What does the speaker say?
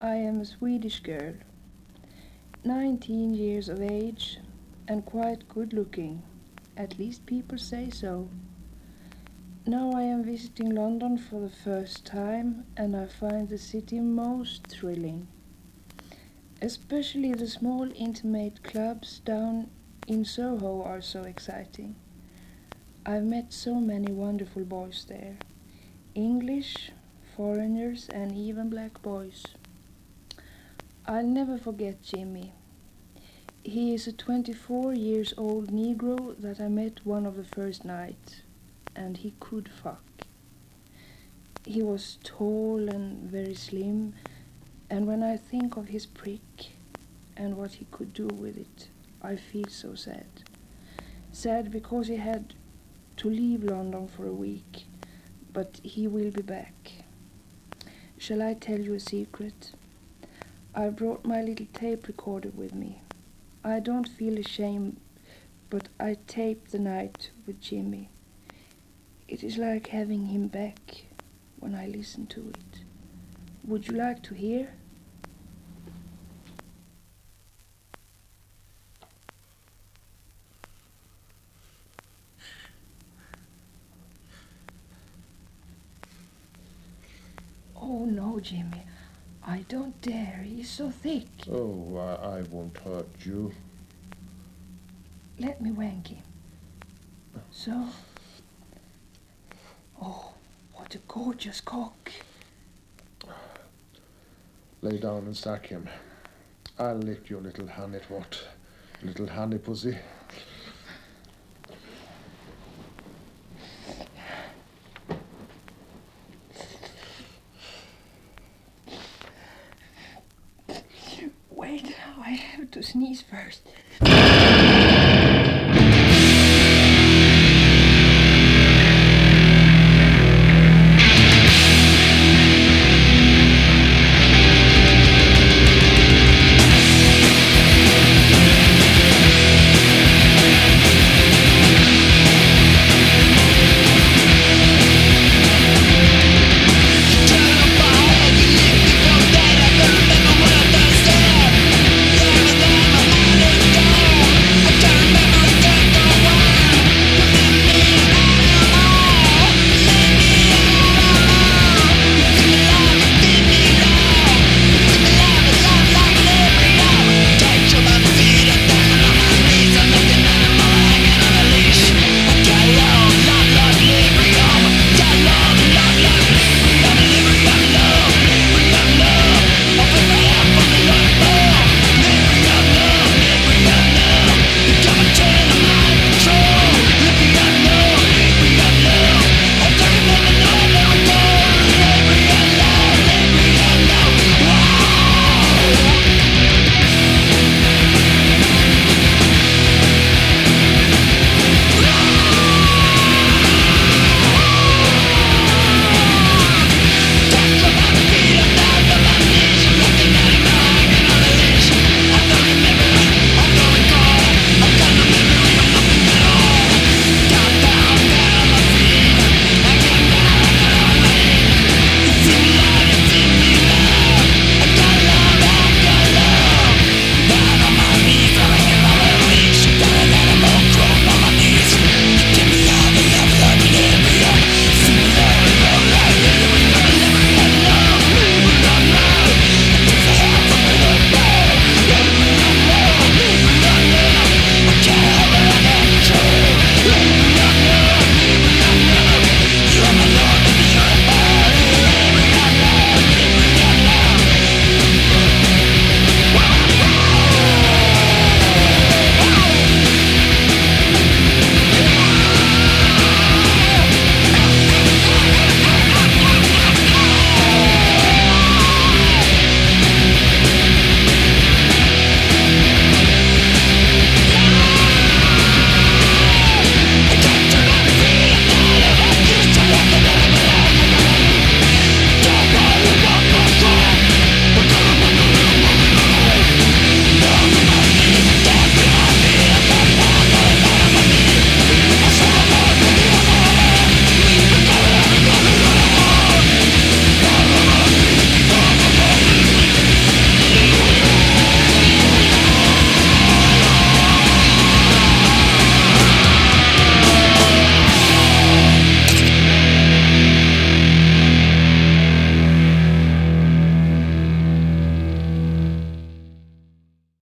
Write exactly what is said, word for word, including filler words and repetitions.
I am a Swedish girl, nineteen years of age, and quite good looking. At least people say so. Now I am visiting London for the first time, and I find the city most thrilling. Especially the small intimate clubs down in Soho are so exciting. I've met so many wonderful boys there. English, foreigners, and even black boys. I'll never forget Jimmy. He is a twenty-four years old Negro that I met one of the first nights, and he could fuck. He was tall and very slim, and when I think of his prick and what he could do with it, I feel so sad. Sad because he had to leave London for a week, but he will be back. Shall I tell you a secret? I brought my little tape recorder with me. I don't feel ashamed, but I taped the night with Jimmy. It is like having him back when I listen to it. Would you like to hear? Oh no, Jimmy. I don't dare. He's so thick. Oh, I, I won't hurt you. Let me wank him. So. Oh, what a gorgeous cock. Lay down and stack him. I'll lick your little honey twat. Little honey pussy. Wait, I have to sneeze first.